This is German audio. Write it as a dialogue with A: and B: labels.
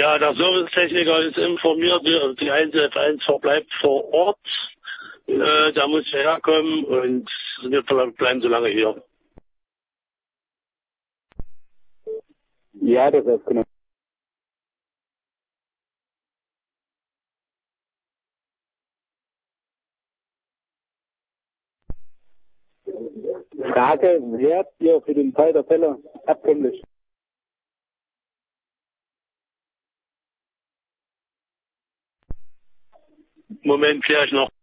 A: Ja, der Servicetechniker ist informiert, die Einzelvereins verbleibt vor Ort. Da muss hierher kommen und wir bleiben so lange hier.
B: Ja, das ist genau. Frage, wärt ihr für den Fall der Fälle abkömmlich?
A: Moment, klär ich noch.